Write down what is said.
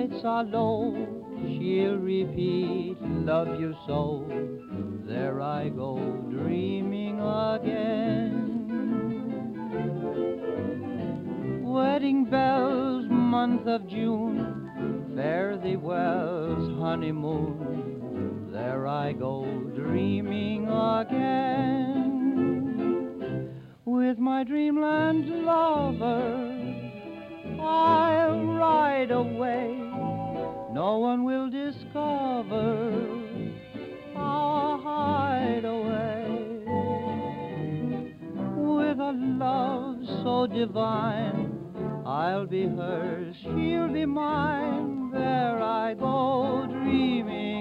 lights are low, she'll repeat, love you so. There I go, dreaming again. Wedding bells, month of June, fare thee well's honeymoon. There I go, dreaming again. With my dreamland lover, I'll ride away. No one will discover our hideaway. With a love so divine, I'll be hers, she'll be mine. There I go, dreaming